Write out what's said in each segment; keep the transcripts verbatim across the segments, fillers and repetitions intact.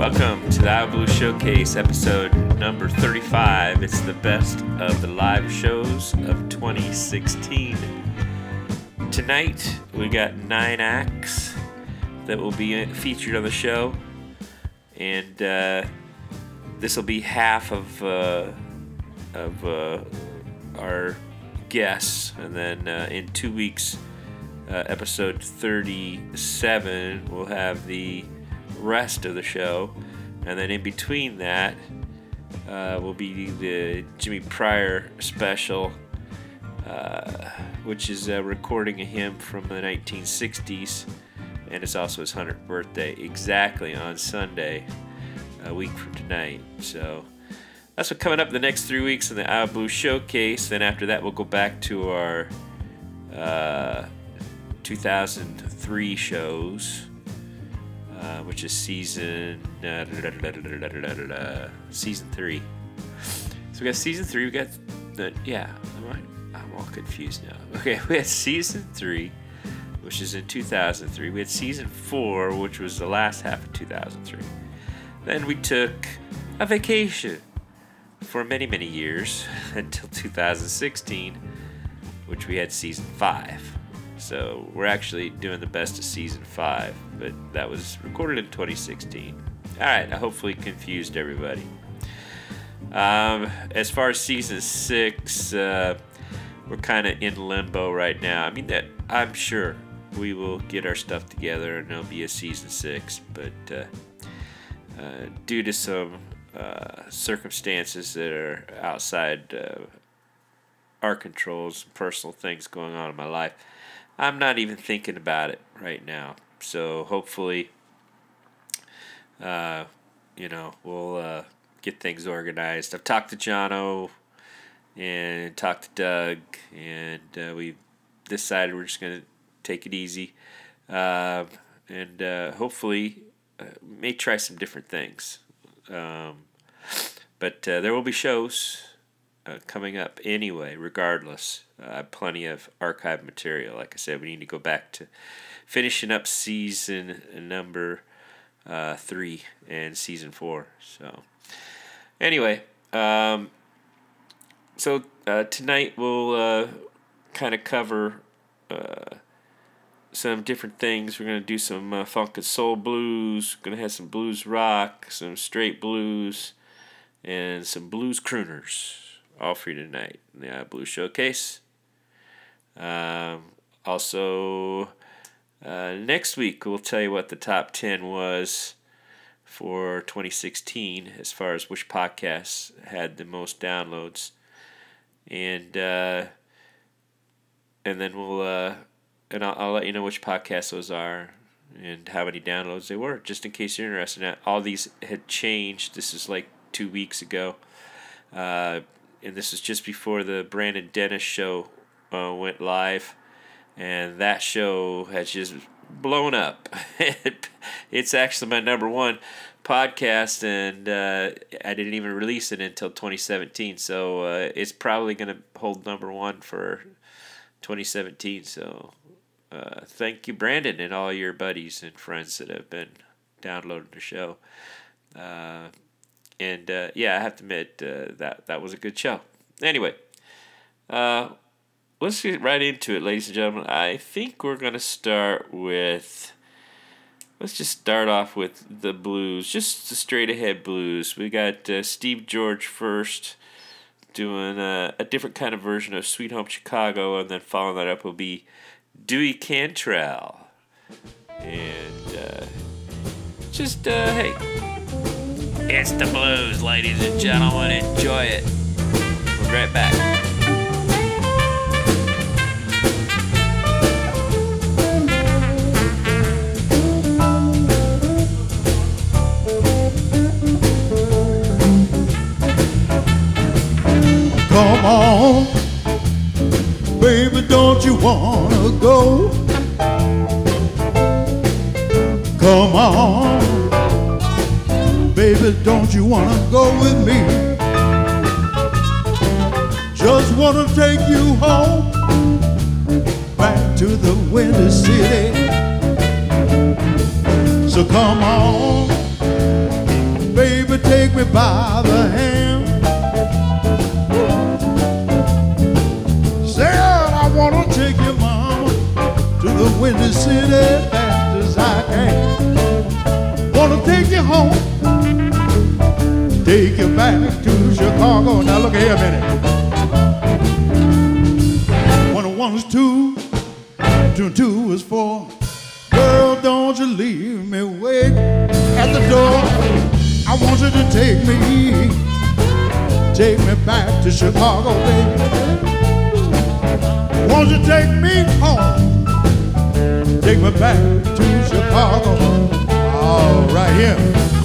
Welcome to the Iowa Blues Showcase, episode number thirty-five. It's the best of the live shows of twenty sixteen. Tonight, we got nine acts that will be featured on the show, and uh, this will be half of uh, of uh, our guests, and then uh, in two weeks, uh, episode thirty-seven, we'll have the rest of the show, and then in between that uh, will be the Jimmy Pryor special, uh, which is a recording of him from the nineteen sixties, and it's also his one hundredth birthday, exactly on Sunday, a week from tonight. So that's what's coming up the next three weeks in the Iowa Blues Showcase. Then after that, we'll go back to our uh, two thousand three shows. Uh, which is season uh, da, da, da, da, da, da, da, season three. So we got season three. We got the yeah. I'm, I'm all confused now. Okay, we had season three, which is in two thousand three. We had season four, which was the last half of two thousand three. Then we took a vacation for many many years until two thousand sixteen, which we had season five. So we're actually doing the best of season five, but that was recorded in twenty sixteen. All right, I hopefully confused everybody. Um, as far as season six, uh, we're kind of in limbo right now. I mean, that I'm sure we will get our stuff together and there'll be a season six, but uh, uh, due to some uh, circumstances that are outside uh, our controls, personal things going on in my life, I'm not even thinking about it right now. So hopefully, uh, you know, we'll uh, get things organized. I've talked to Jono and talked to Doug, and uh, we decided we're just going to take it easy. Uh, and uh, hopefully, uh, may try some different things. Um, but uh, there will be shows Uh, coming up anyway, regardless. Uh, plenty of archive material. Like I said, we need to go back to finishing up season number uh, three and season four. So, anyway, um, so uh, tonight we'll uh, kind of cover uh, some different things. We're going to do some uh, funk and soul blues. We're going to have some blues rock, some straight blues, and some blues crooners. All for you tonight in the Iowa Blues Showcase. Um, also, uh, next week we'll tell you what the top ten was for twenty sixteen as far as which podcasts had the most downloads, and uh, and then we'll uh, and I'll, I'll let you know which podcasts those are and how many downloads they were, just in case you're interested. Now, all these had changed. This is like two weeks ago. Uh, And this is just before the Brandon Dennis show uh, went live. And that show has just blown up. It's actually my number one podcast, and uh, I didn't even release it until twenty seventeen. So uh, it's probably going to hold number one for twenty seventeen. So uh, thank you, Brandon, and all your buddies and friends that have been downloading the show. Uh And, uh, yeah, I have to admit, uh, that, that was a good show. Anyway, uh, let's get right into it, ladies and gentlemen. I think we're going to start with, let's just start off with the blues, just the straight-ahead blues. We got uh, Steve George first doing uh, a different kind of version of Sweet Home Chicago, and then following that up will be Dewey Cantrell. And uh, just, uh, hey... It's the blues, ladies and gentlemen. Enjoy it. We'll be right back. Come on, baby, don't you wanna go? Come on, baby, don't you wanna go with me? Just wanna take you home, back to the Windy City. So come on, baby, take me by the hand. Said I wanna take your mama to the Windy City fast as I can. Wanna take you home, take you back to Chicago. Now look here a minute. One and one is two, two and two is four. Girl, don't you leave me wait at the door. I want you to take me, take me back to Chicago, baby. Won't you take me home, take me back to Chicago. All right here.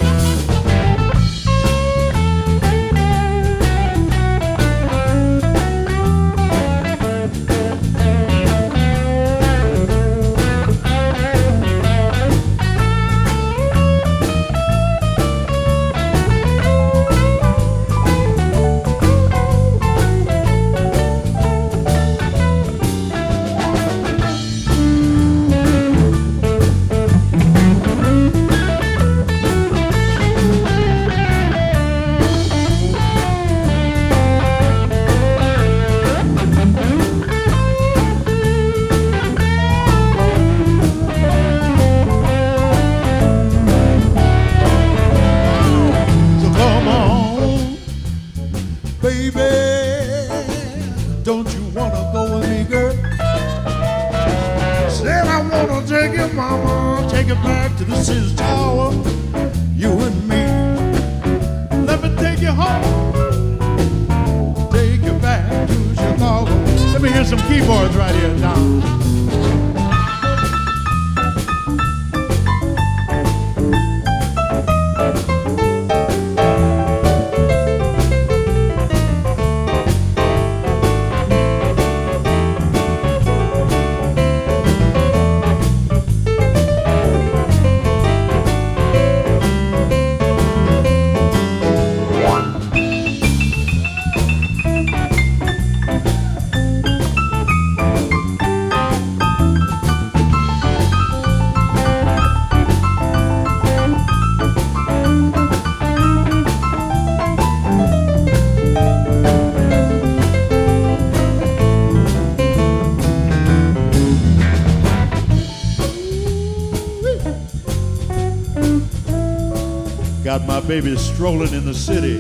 Got my baby strolling in the city.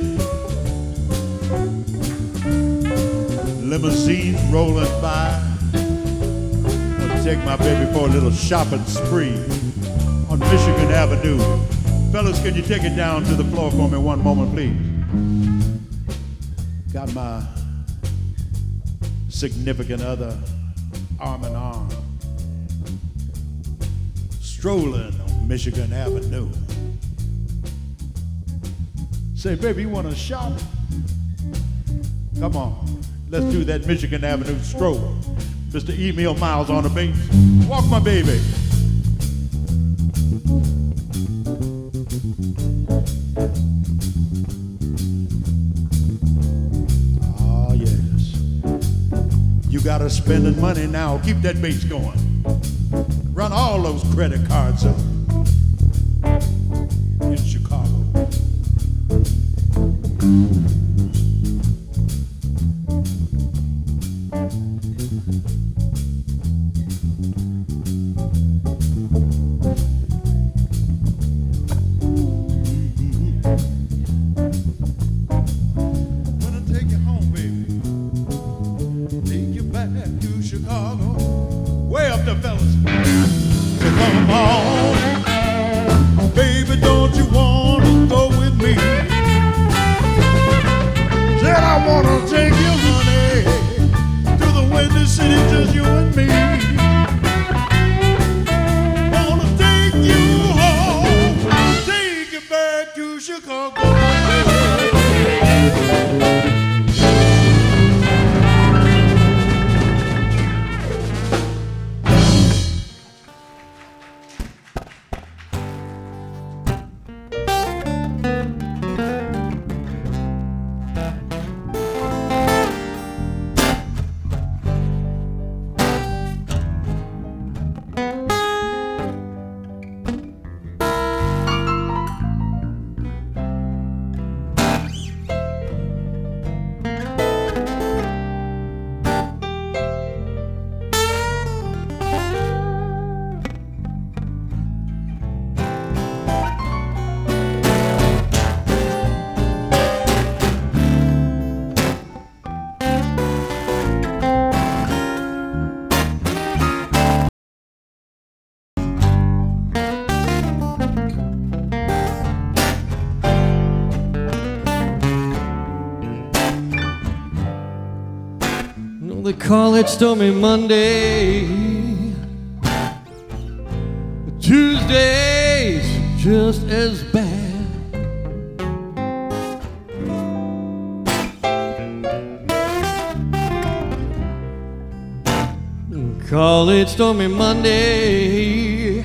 Limousines rolling by. I'll take my baby for a little shopping spree on Michigan Avenue. Fellas, can you take it down to the floor for me one moment, please? Got my significant other arm in arm, strolling on Michigan Avenue. Say, baby, you want to shop? Come on, let's do that Michigan Avenue stroll. Mister Emil Miles on the bass. Walk my baby. Oh, yes. You got us spending money now. Keep that bass going. Run all those credit cards up in Chicago. Way up there, fellas. So come on. Call it stormy Monday. Tuesday's just as bad. Call it stormy Monday.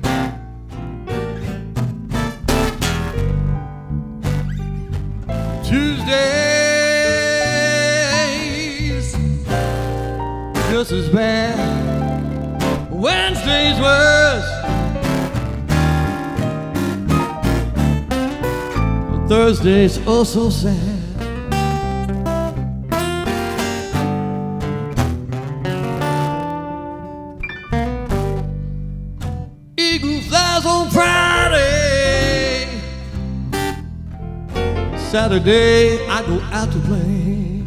Tuesday's just as bad. Wednesday's worse. Thursday's oh so sad. Eagle flies on Friday. Saturday I go out to play.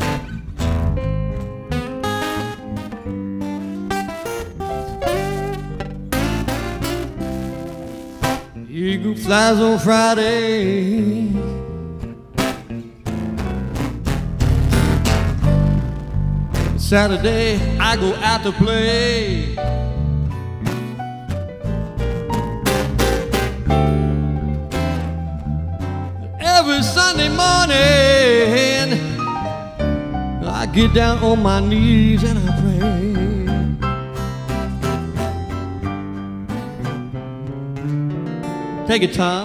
Eagle flies on Friday. Saturday I go out to play. Every Sunday morning I get down on my knees and I pray. Take it, Tom.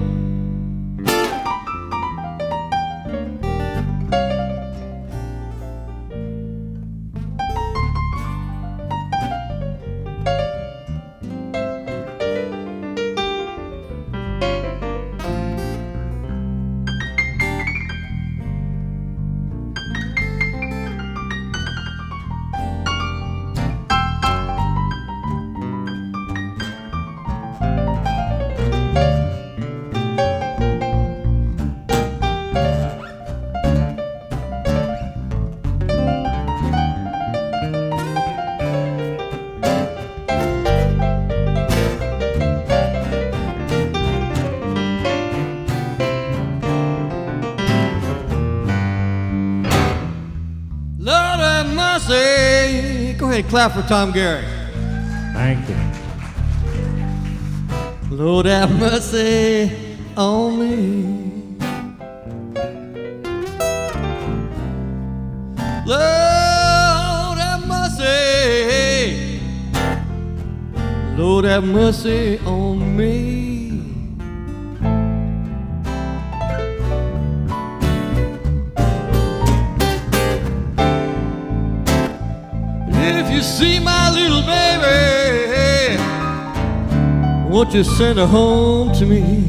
Go ahead, clap for Tom Gary. Thank you. Lord have mercy on me. Lord have mercy. Lord have mercy on me. If you see my little baby, won't you send her home to me?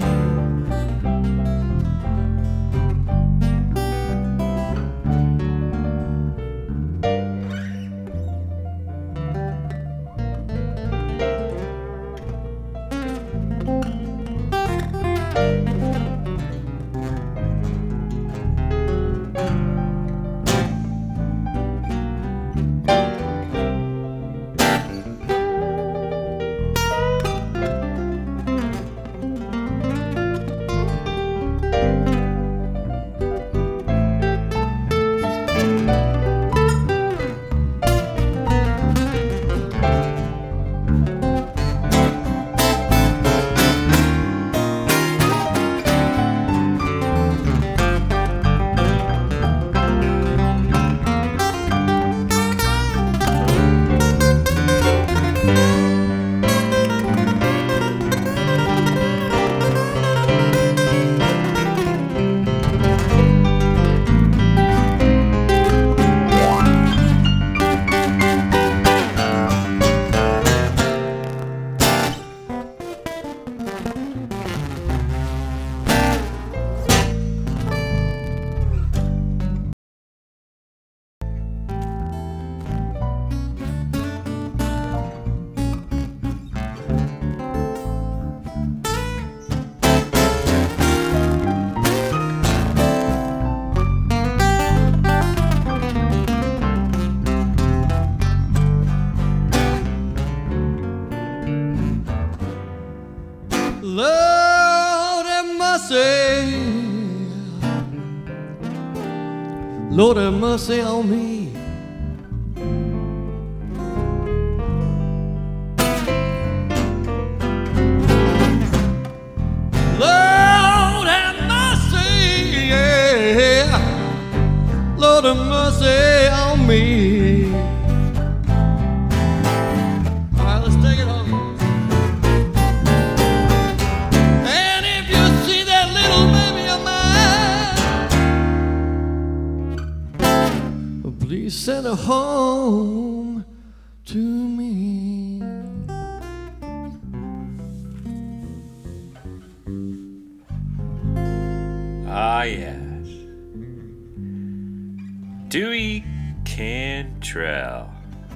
Lord have mercy. Lord have mercy on me. Lord have mercy on me. All right, let's take it home. And if you see that little baby of mine, please send her home to me. Ah, yes. Dewey Cantrell.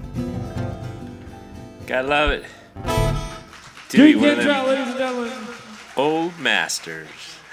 Gotta love it. Dewey, Dewey one of them Cantrell, ladies and gentlemen. old masters.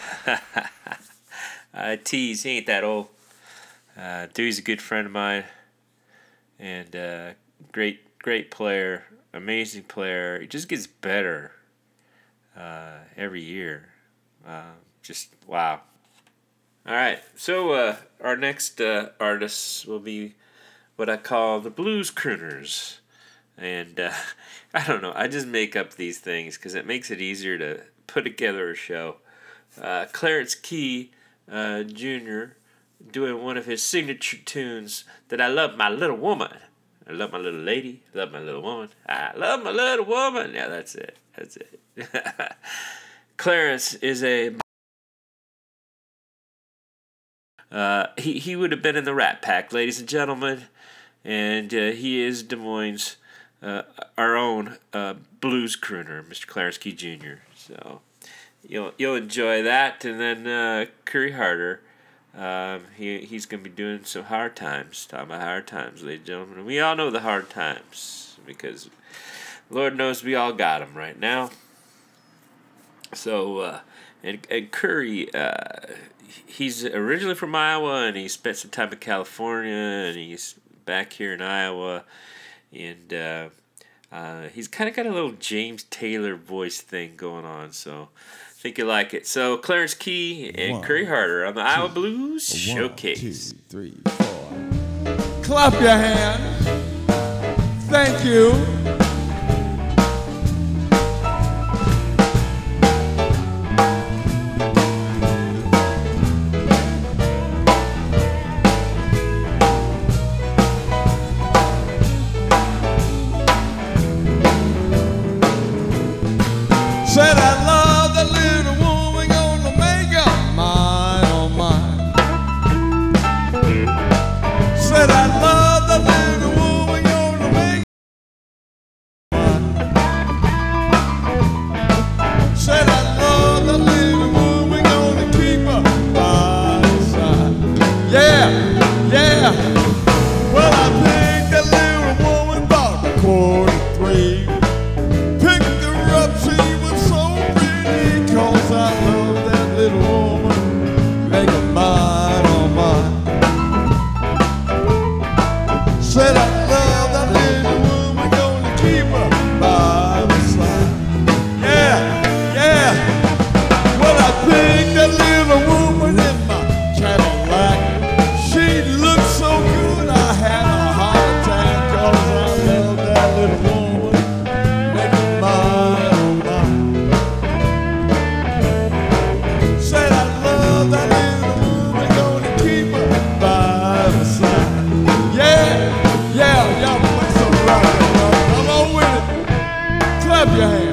I tease, he ain't that old. Uh, Dewey's a good friend of mine. And uh, great, great player. Amazing player. He just gets better uh, every year. Uh, just, wow. All right, so uh, our next uh, artists will be what I call the blues crooners. And uh, I don't know, I just make up these things because it makes it easier to put together a show. Uh, Clarence Key uh, Junior doing one of his signature tunes that I love my little woman. I love my little lady. I love my little woman. I love my little woman. Yeah, that's it. That's it. Clarence is a... Uh, he, he would have been in the Rat Pack, ladies and gentlemen. And uh, he is Des Moines' uh, our own uh, blues crooner, Mister Clarence Key Junior So you'll you'll enjoy that. And then uh, Curry Harder, um, he he's going to be doing some hard times. Talking about hard times, ladies and gentlemen. We all know the hard times because Lord knows we all got them right now. So, uh, and, and Curry, uh, he's originally from Iowa, and he spent some time in California, and he's back here in Iowa, and uh, uh, he's kind of got a little James Taylor voice thing going on, so I think you like it. So, Clarence Key and One, Curry Harder on the two, Iowa Blues One, Showcase. two, three, four. Clap your hands. Thank you. Said I love that little woman, gonna make her mine, oh mine. Said I love that little woman, gonna make her mine. Said I love that little woman, gonna keep her by my side. Yeah, yeah. Well, I picked that little woman about a quarter to three. Picked her up, she was so pretty, 'cause I love that little woman, make her mine, oh mine. Said I love that little woman, gonna keep her by my side. Yeah, yeah. Well, I picked that little woman in my Cadillac. She looked so good, I had a heart attack, 'cause I love that little woman, make her mine, oh mine. Said I love that little woman, gonna keep her by my side. Yeah, yeah, y'all put some rock and roll. Come on with it. Clap your hands.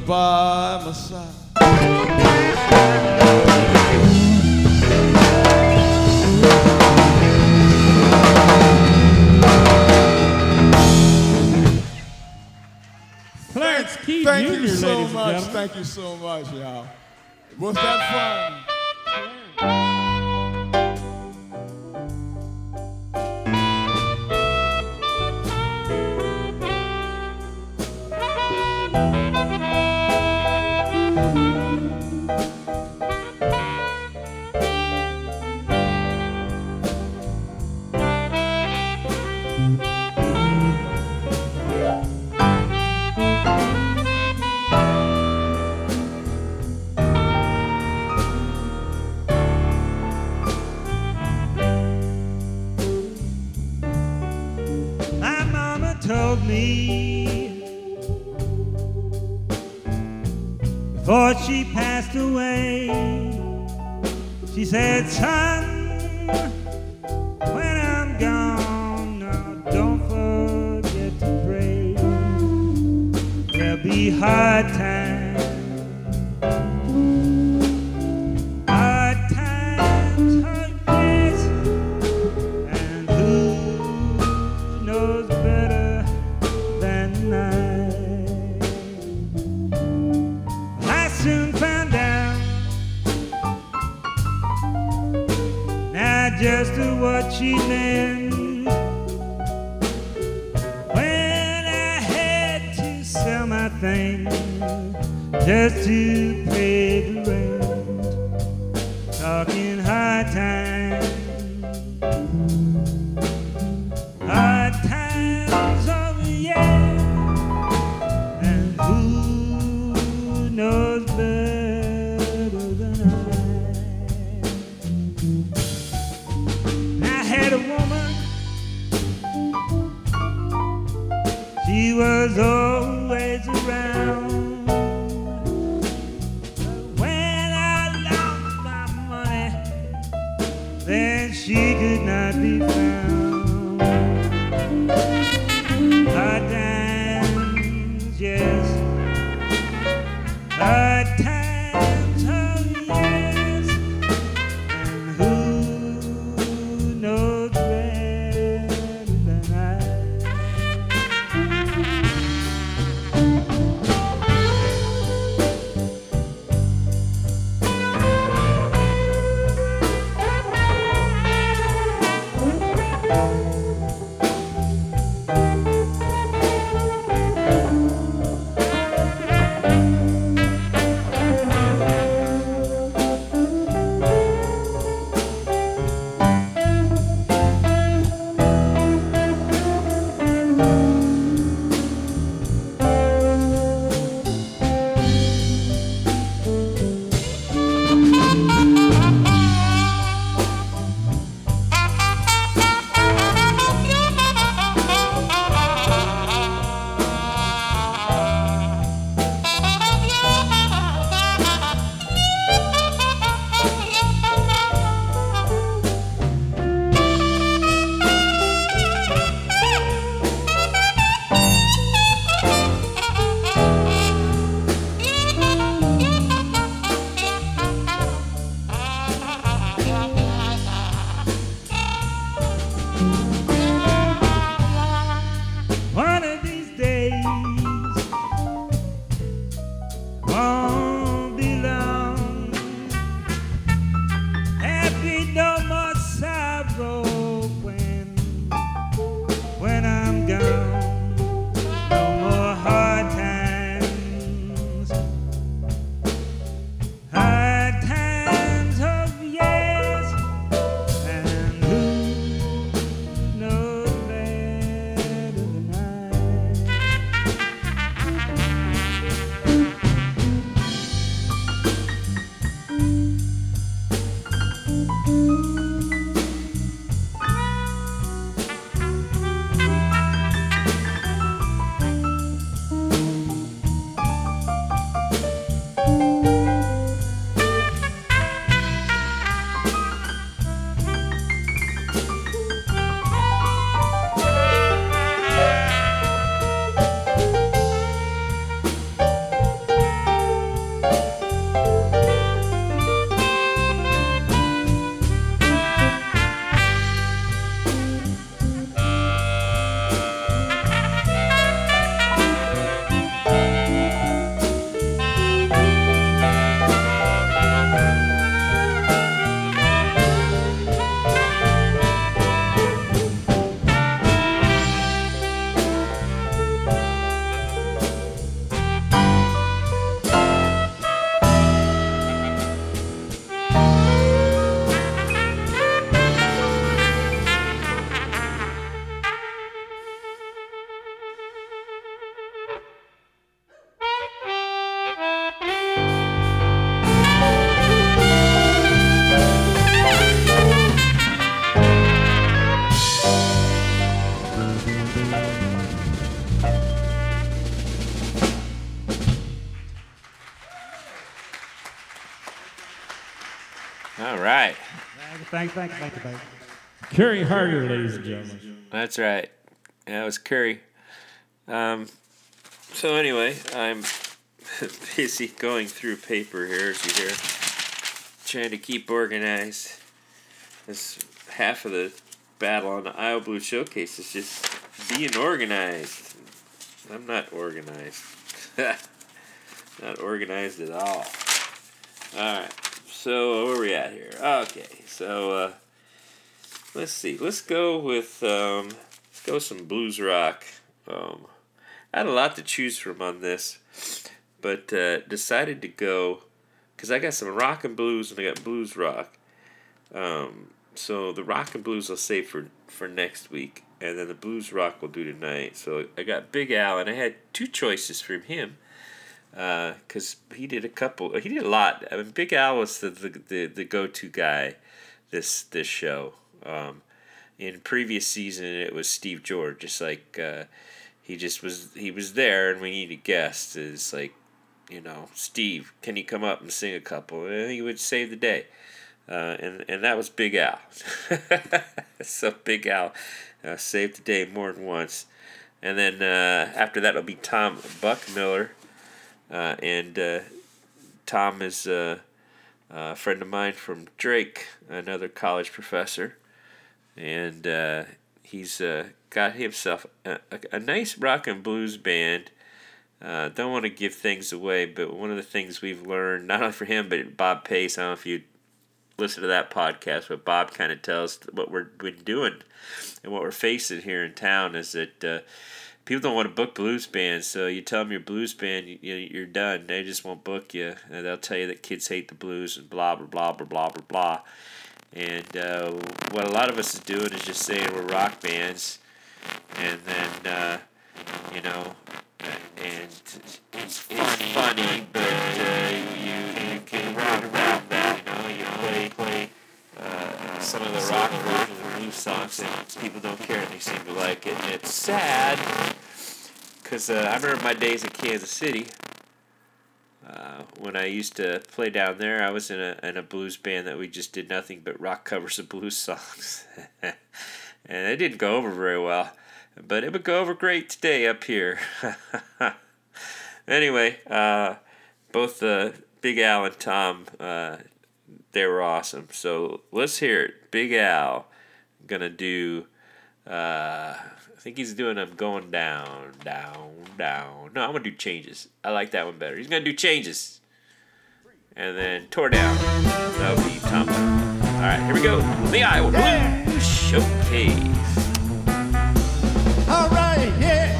by my side. Clarence Key Thank Junior, you so ladies and much. gentlemen. Thank you so much, y'all. Was that fun? My mama told me before she passed away, she said, son, when I'm gone, now don't forget to pray. There'll be hard times, hard times, hard days, and who knows better than I? I soon found out not just what she meant when I had to sell my things just to pay the rent. Talking hard times, hard times, oh yeah, and who knows better than I? I had a woman, she was always around. When I lost my money, then she could not be found. Hard times, yes. Hard times, oh yes. And who knows better than I? right. Thank, thank, thank you, baby. Curry Harder, ladies and gentlemen. That's right. That was Curry. Um, so anyway, I'm busy going through paper here, as you hear, trying to keep organized. This half of the battle on the Iowa Blues Showcase is just being organized. I'm not organized. Not organized at all. Alright, so where are we at here? Okay, so uh, let's see. Let's go with um, let's go with some blues rock. Um, I had a lot to choose from on this, but uh, decided to go because I got some rock and blues and I got blues rock. Um, so the rock and blues I'll save for, for next week, and then the blues rock we'll do tonight. So I got Big Al, and I had two choices from him because uh, he did a couple. He did a lot. I mean, Big Al was the the, the, the go-to guy this this show. Um, in previous season, it was Steve George. Just like uh, he just was he was there, and we needed guests. It's like, you know, Steve, can you come up and sing a couple? And he would save the day. Uh, and, and that was Big Al. So Big Al uh, saved the day more than once. And then uh, after that, it'll be Tom Buckmiller. Uh, and uh, Tom is uh, a friend of mine from Drake, another college professor. And uh, he's uh, got himself a, a, a nice rock and blues band. Uh, don't want to give things away, but one of the things we've learned, not only for him, but Bob Pace, I don't know if you listen to that podcast, but Bob kind of tells what we're been doing and what we're facing here in town is that uh, people don't want to book blues bands. So you tell them you're a blues band, you, you're done. They just won't book you, and they'll tell you that kids hate the blues and blah blah blah blah blah blah blah. And uh, what a lot of us is doing is just saying we're rock bands, and then uh, you know, and it's, it's funny, but uh, you you can run around that. You play, play uh, some of the rock versions of blues songs, and people don't care, and they seem to like it. And it's sad, because uh, I remember my days in Kansas City, uh, when I used to play down there. I was in a in a blues band that we just did nothing but rock covers of blues songs. And it didn't go over very well, but it would go over great today up here. Anyway, uh, both uh, Big Al and Tom, uh, they were awesome. So let's hear it. Big Al gonna do. Uh, I think he's doing them going down, down, down. No, I'm gonna do changes. I like that one better. He's gonna do changes, and then tore down. That'll be Tom. All right, here we go. The Iowa Blues Showcase. All right, yeah.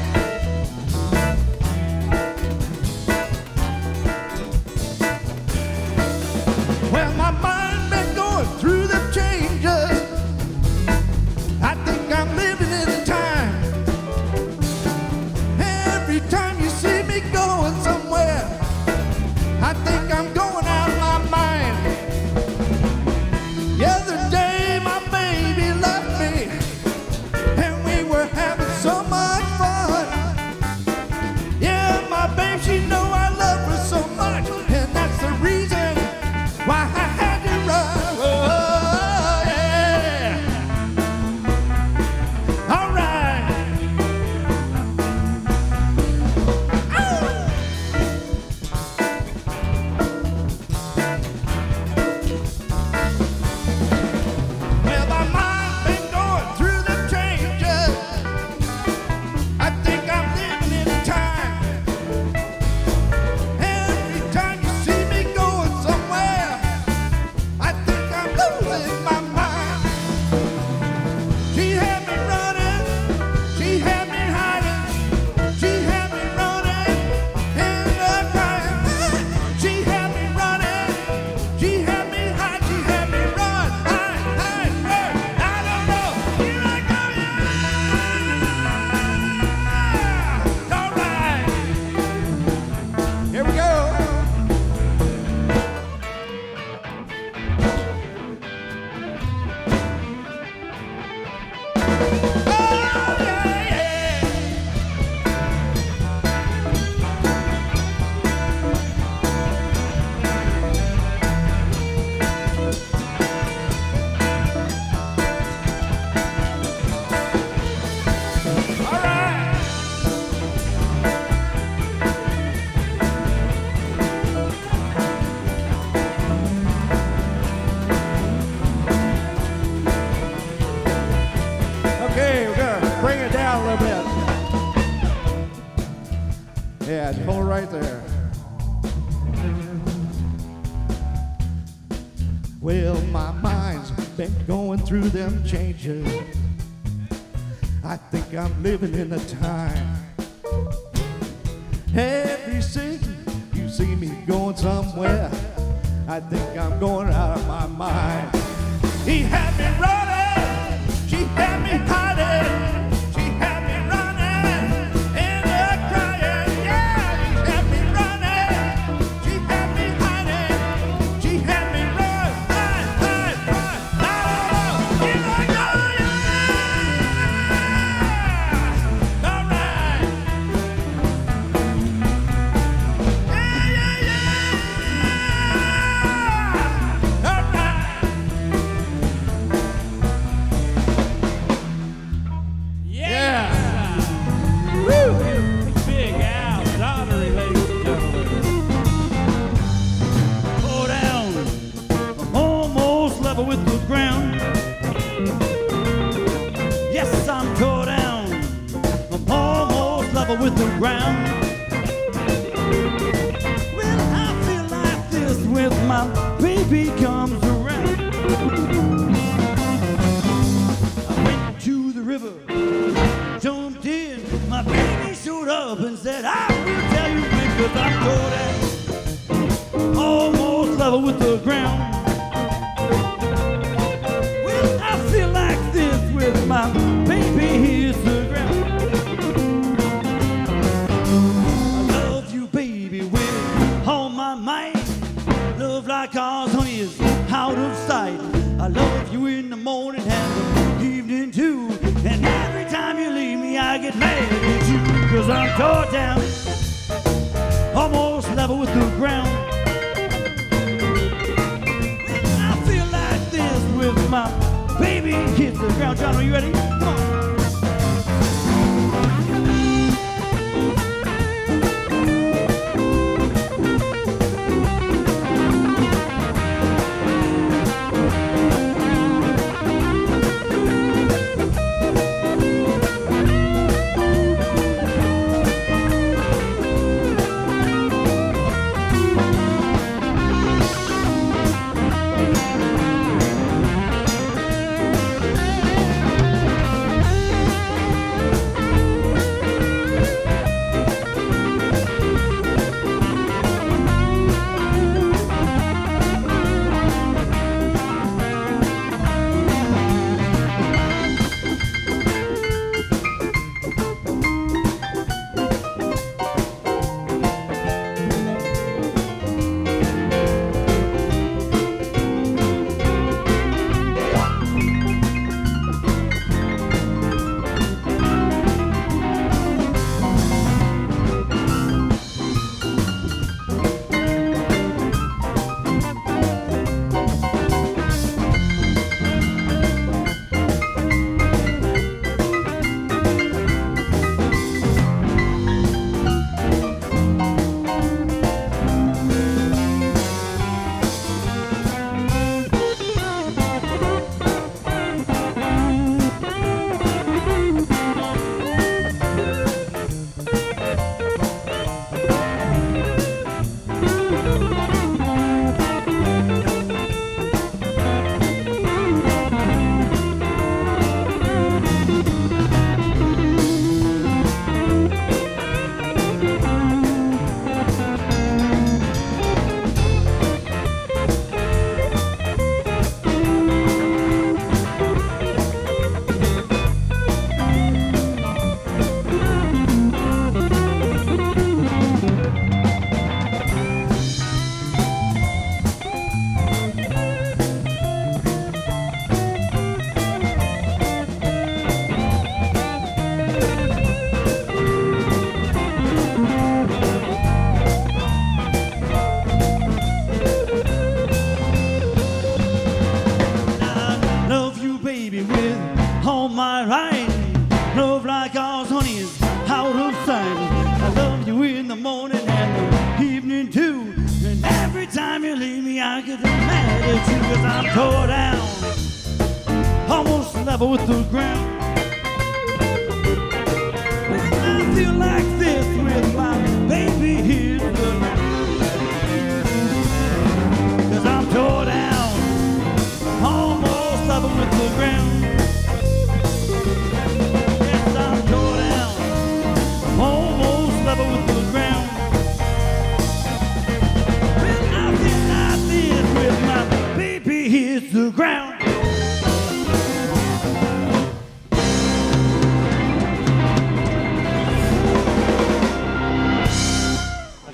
Well, my mind been going through the changes. I think I'm living in a time. Every time you see me going somewhere, I think I'm going out of my mind. The other day, my baby left me. Yeah, hold it right there. Well, my mind's been going through them changes. I think I'm living in a time. Every season you see me going somewhere, I think I'm going out of my mind. He had me running, she had me hiding, she had me running, and her crying. Yeah, he had me running, she had me hiding, she had me run, run, run, run. Oh, here I go, yeah. All right. Yeah, yeah, yeah. All right. Yeah. Woo! Big Al Daughtery, ladies and gentlemen. Go down. I'm almost level with the ground. Yes, I'm tore down. I'm almost level with the ground. Well, I feel like this with my baby comes around. I went to the river, jumped in, my baby showed up and said, I will tell you because I'm tore down, almost level with the ground. Well, I feel like this with my baby hits the ground. I love you, baby, with all my might. Love like ours, honey, is out of sight. I love you in the morning and the evening too. And every time you leave me, I get mad at you. Cause I'm tore down, almost level with the ground. Well, I feel like this with my baby hits the ground. John, are you ready? Come on. time you leave me, I get mad at you, cause I'm tore down, almost level with the ground. I feel like this with my baby.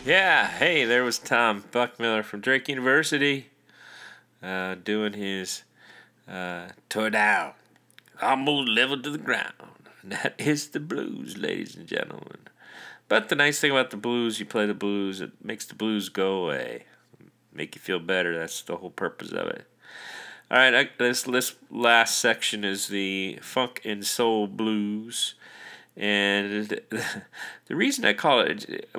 Yeah, hey, there was Tom Buckmiller from Drake University uh, doing his uh, Tore Down, almost level to the ground. That is the blues, ladies and gentlemen. But the nice thing about the blues, you play the blues, it makes the blues go away. Make you feel better. That's the whole purpose of it. All right, I, this, this last section is the funk and soul blues. And the reason I call it,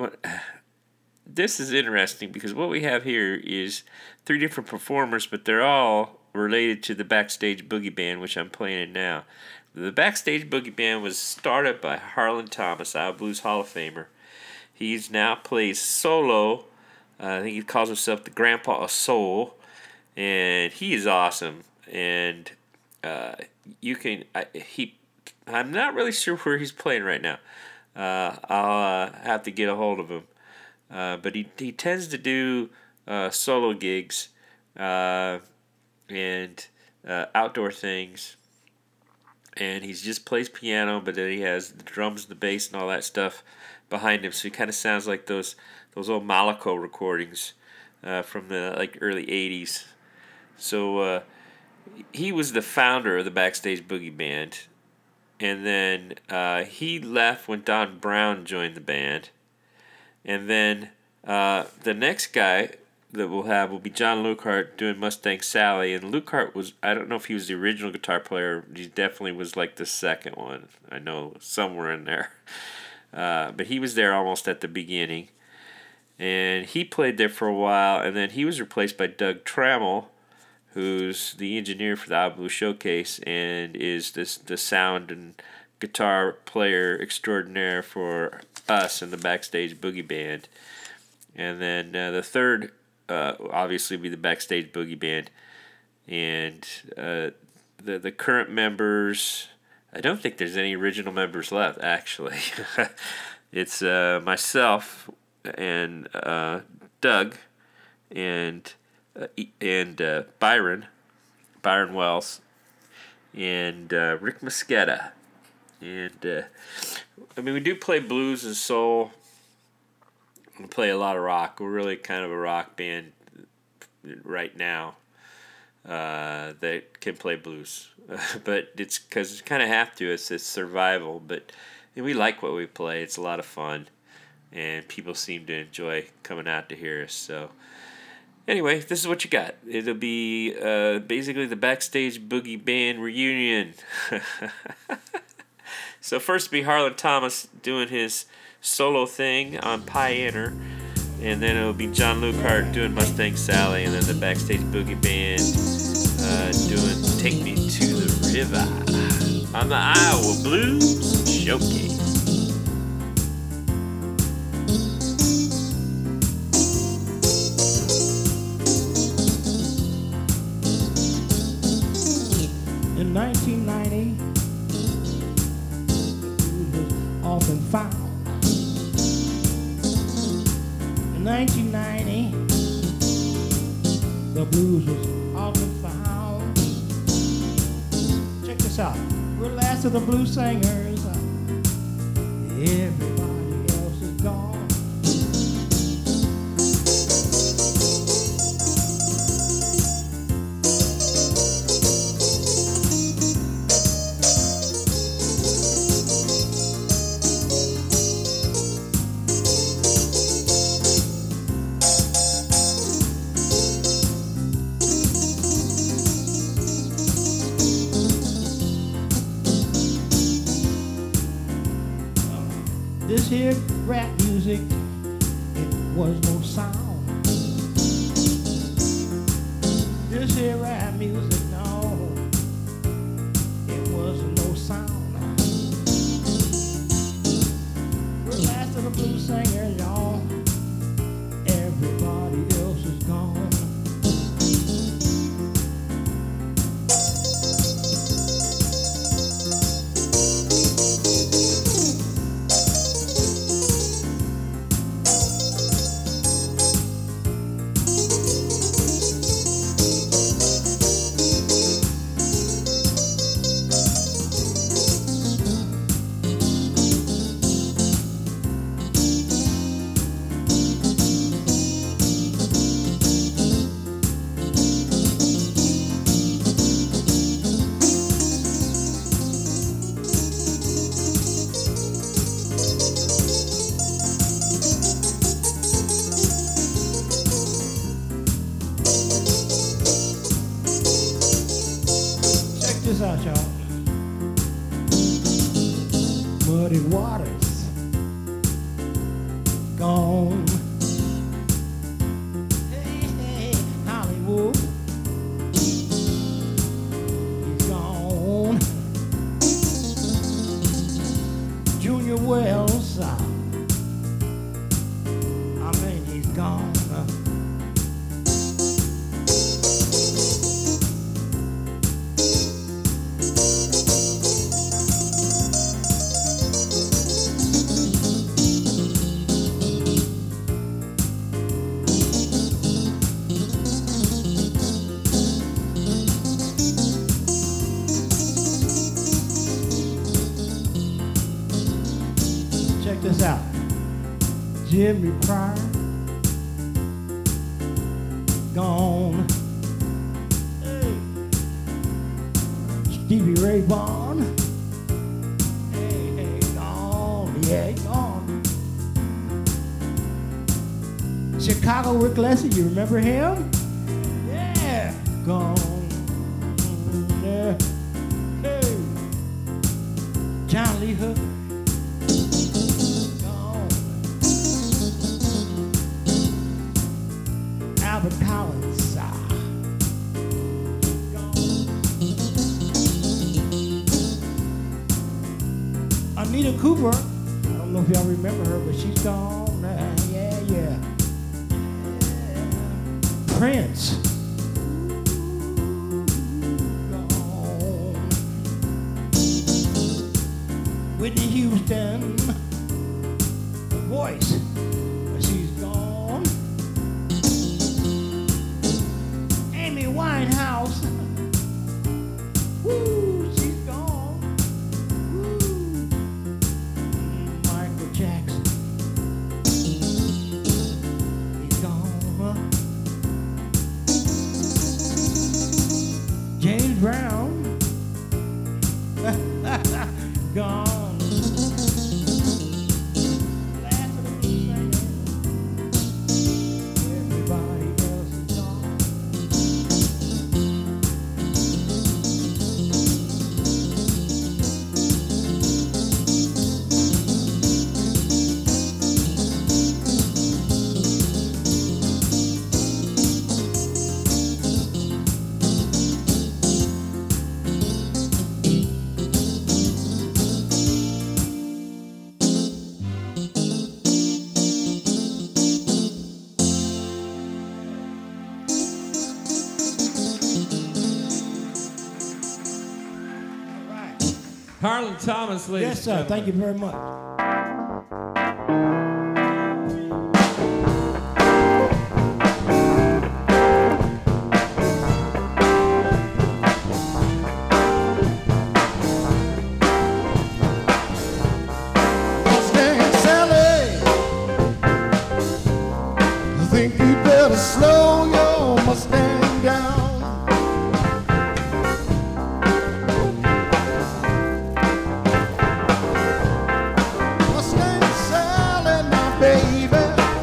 this is interesting because what we have here is three different performers, but they're all related to the Backstage Boogie Band, which I'm playing now. The Backstage Boogie Band was started by Harlan Thomas, Iowa Blues Hall of Famer. He's now plays solo. Uh, I think he calls himself the Grandpa of Soul, and he is awesome. And uh, you can I, he. I'm not really sure where he's playing right now. Uh, I'll uh, have to get a hold of him. Uh, but he he tends to do uh, solo gigs uh, and uh, outdoor things. And he just plays piano, but then he has the drums, the bass, and all that stuff behind him. So he kind of sounds like those those old Malaco recordings uh, from the like early eighties. So uh, he was the founder of the Backstage Boogie Band. And then uh, he left when Don Brown joined the band. And then uh, the next guy that we'll have will be John Lukehart doing Mustang Sally. And Lukehart was, I don't know if he was the original guitar player. He definitely was like the second one. I know somewhere in there. Uh, but he was there almost at the beginning. And he played there for a while. And then he was replaced by Doug Trammell, who's the engineer for the Iowa Blues Showcase and is this the sound and guitar player extraordinaire for us in the Backstage Boogie Band. And then uh, the third, uh, obviously, would be the Backstage Boogie Band. And uh, the the current members, I don't think there's any original members left, actually. It's uh, myself and uh, Doug and uh, and uh, Byron, Byron Wells, and uh, Rick Mosqueda. And, uh, I mean, we do play blues and soul. We play a lot of rock. We're really kind of a rock band right now uh, that can play blues. But it's because you kind of have to. It's, it's survival. But and we like what we play. It's a lot of fun. And people seem to enjoy coming out to hear us. So, anyway, this is what you got. It'll be uh, basically the Backstage Boogie Band reunion. So first will be Harlan Thomas doing his solo thing on Pioneer, and then it'll be John Lukehart doing Mustang Sally, and then the Backstage Boogie Band uh, doing Take Me to the River on the Iowa Blues Showcase. In nineteen ninety, often found. In nineteen ninety, the blues was often found. Check this out. We're the last of the blues singers. Everybody else is gone. This here rap music, it was no sound. This here rap music, no, it was no sound. We're the last of the blues singers, y'all. Everybody else is gone. gone. Hey, hey, Hollywood, he's gone. Junior Wells, uh, I mean, he's gone. Uh, Check this out. Jimmy Pryor, gone. Hey. Stevie Ray Vaughan, hey, hey, gone. Yeah, gone. Chicago Rick Leslie, you remember him? Yeah, gone. Yeah. Hey. John Lee Hooker. Albert Collins, ah, gone. Anita Cooper, I don't know if y'all remember her, but she's gone. Uh, yeah, yeah. yeah. Prince, gone. Whitney Houston, The Voice, she's gone. Amy Winehouse, woo, she's gone. Woo. Michael Jackson, he's gone. James Brown, gone. Last of the singers, everybody else is gone. All right. Harlan Thomas, ladies Yes, and sir. Thank you gentlemen. very much. Mustang Sally, I think you better slow your Mustang down. Mustang Sally, now baby,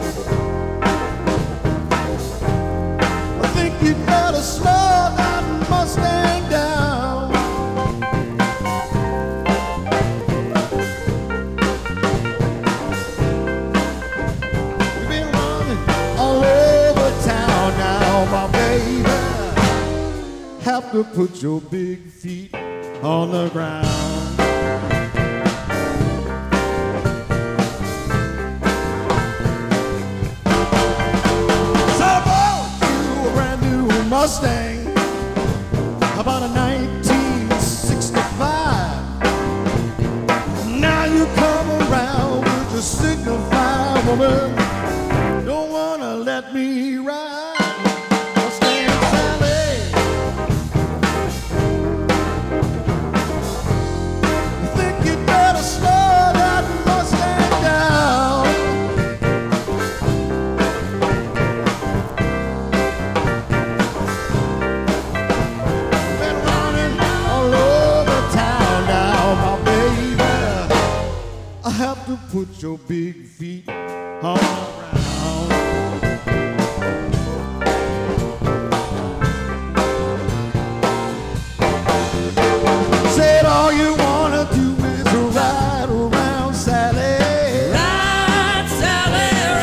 I think you better slow that Mustang down. You've been running all over town now, my baby. Have to put your big feet on the ground. So I bought you a brand new Mustang about a nineteen sixty-five. Now you come around with your signify, woman. Don't wanna let me ride. Mustang Sally, I think you better slow that Mustang down. Been running all over town now, my baby. I have to put your big feet on the ground. Said all you wanna do is ride around, Sally. Ride, Sally,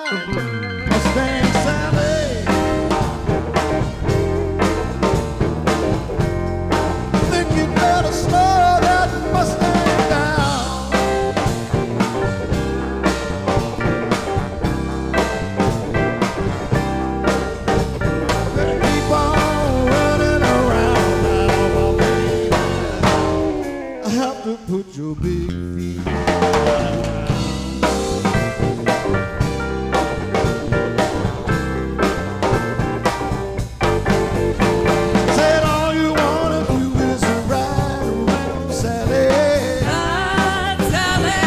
Mustang Sally. Think you better slow that Mustang down. Better keep on running around now, my baby. I have to put your big feet. Said all you wanna do is ride around, Sally. Ride, Sally,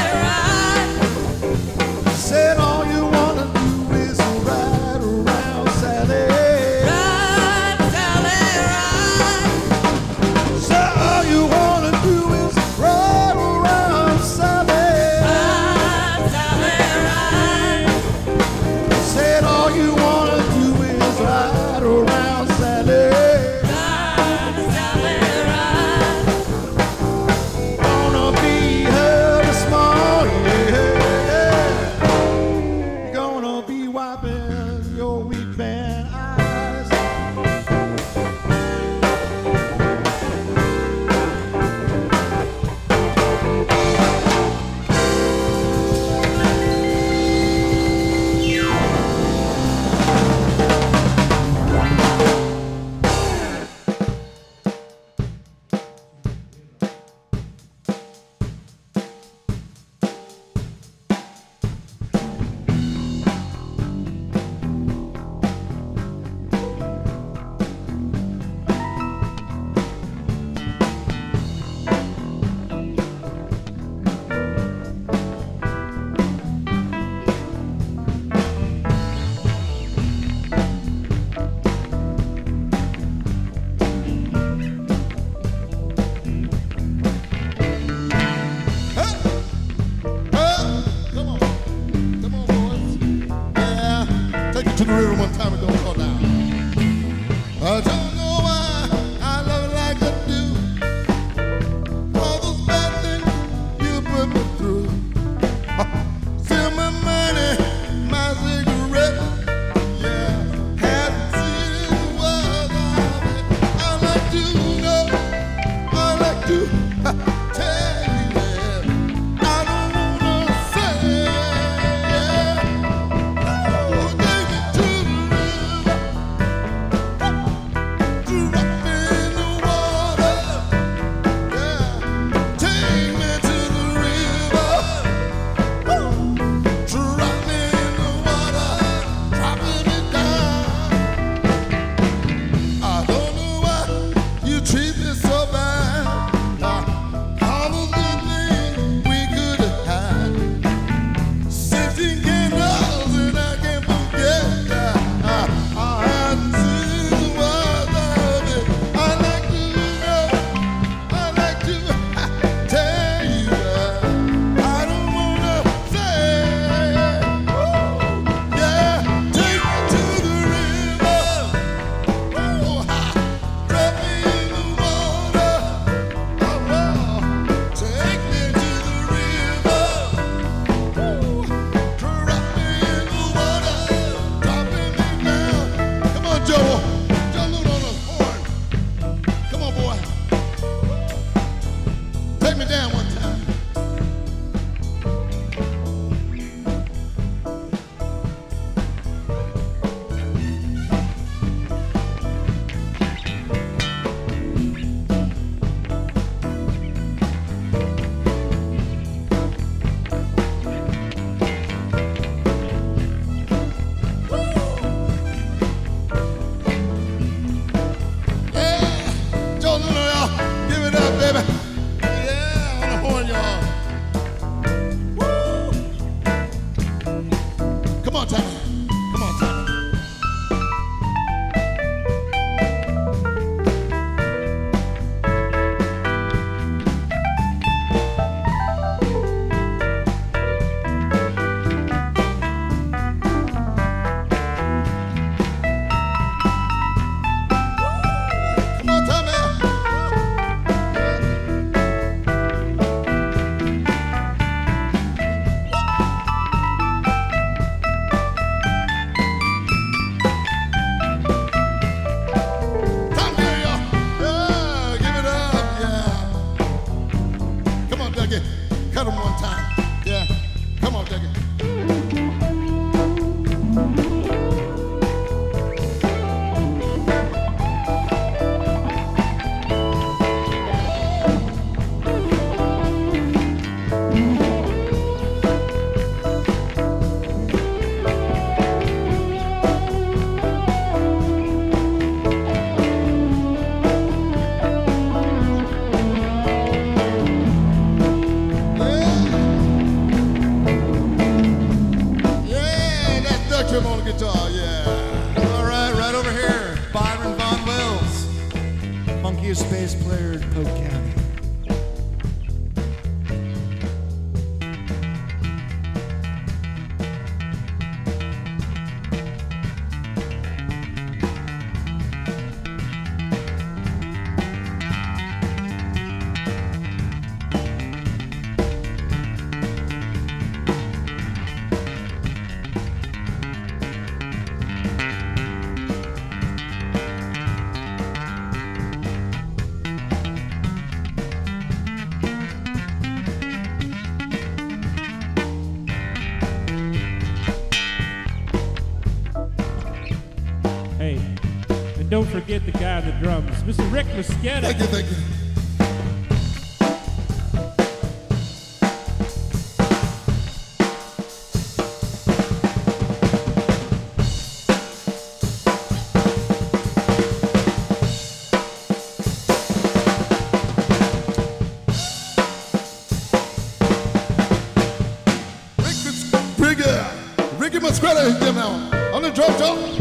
ride. Said all you wanna do is ride around, Sally. Ride, Sally, ride. Said all you wanna do is ride around, Sally. Ride, Sally, ride. Said all you wanna do is ride around, Sally. Ride, Sally, ride. Gonna be her this morning, yeah. You're gonna be wiping your weeping eyes. Come on, come on, boys. Yeah, take it to the river one time and don't fall down. I don't know why I love it like I do. All those bad things you put me through. Still my money, my cigarette. Yeah, had seen what I like to know. I like to tell you that I don't wanna say. Oh, take it to the river. Trim on the guitar, yeah. All right, right over here, Byron Von Wells, funkiest bass player in Polk County. Hey, and don't forget the guy on the drums, Mister Rick Mosqueda. Thank you, thank you. Ricky, Ricky Mosqueda, you know, on the drum, drum.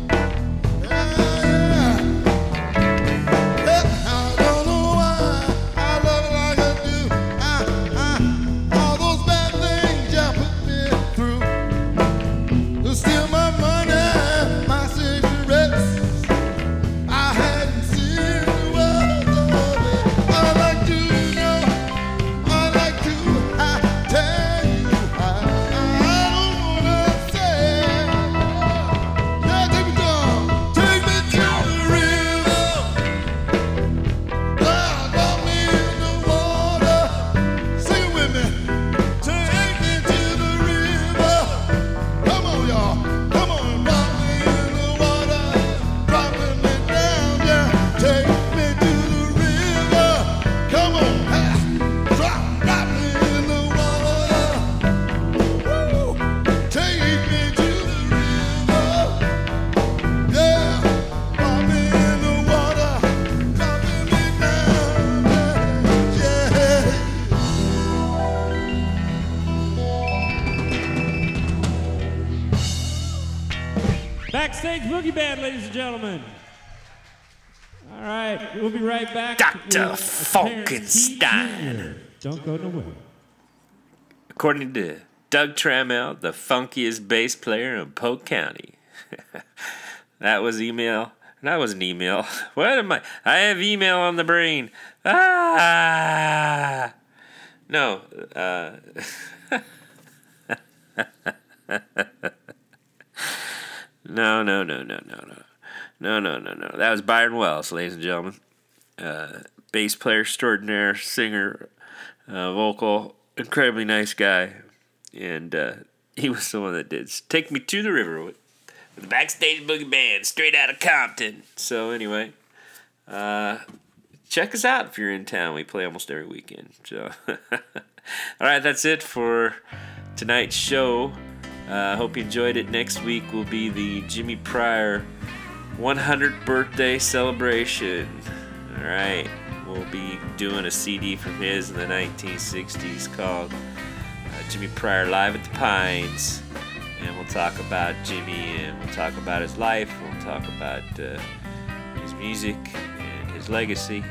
Backstage Boogie Band, ladies and gentlemen. All right, we'll be right back. Doctor with Clarence T. Funkenstein. Junior Don't go nowhere. According to Doug Trammell, the funkiest bass player in Polk County. That was email. That was an email. What am I? I have email on the brain. Ah! No. Uh... No, no, no, no, no, no. No, no, no, no. That was Byron Wells, ladies and gentlemen. Uh, bass player extraordinaire, singer, uh, vocal, incredibly nice guy. And uh, he was the one that did Take Me to the River with, with the Backstage Boogie Band, straight out of Compton. So anyway, uh, check us out if you're in town. We play almost every weekend. So, all right, that's it for tonight's show. I uh, hope you enjoyed it. Next week will be the Jimmy Pryor one hundredth birthday celebration. All right, we'll be doing a C D from his in the nineteen sixties called uh, Jimmy Pryor Live at the Pines. And we'll talk about Jimmy, and we'll talk about his life. We'll talk about uh, his music and his legacy.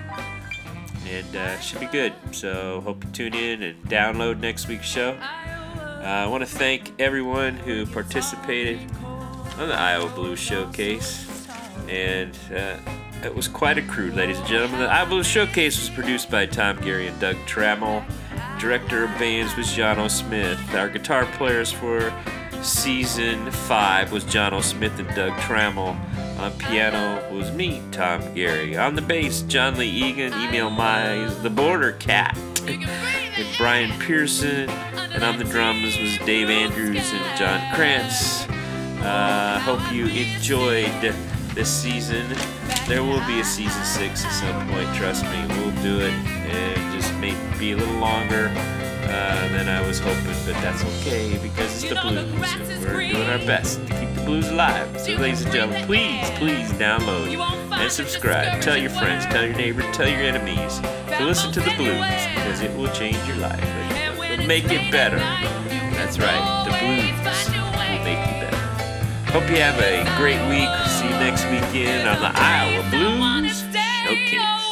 And uh, it should be good. So hope you tune in and download next week's show. Uh, I want to thank everyone who participated on the Iowa Blues Showcase. And uh, it was quite a crew, ladies and gentlemen. The Iowa Blues Showcase was produced by Tom Gary and Doug Trammell. Director of bands was John O. Smith. Our guitar players for season five was John O. Smith and Doug Trammell. On piano was me, Tom Gary. On the bass, John Lee Egan. Email my The Border Cat. With Brian Pearson. And on the drums was Dave Andrews and John Krantz. Uh, hope you enjoyed this season. There will be a season six at some point, trust me. We'll do it, and just may be a little longer uh, than I was hoping, but that's okay because it's the blues, and we're doing our best to keep the blues alive. So, ladies and gentlemen, please, please download and subscribe. Tell your friends, tell your neighbors, tell your enemies to listen to the blues because it will change your life. It'll make it better. That's right, the blues will make you better. Hope you have a great week. See you next weekend on the Iowa Blues Showcase.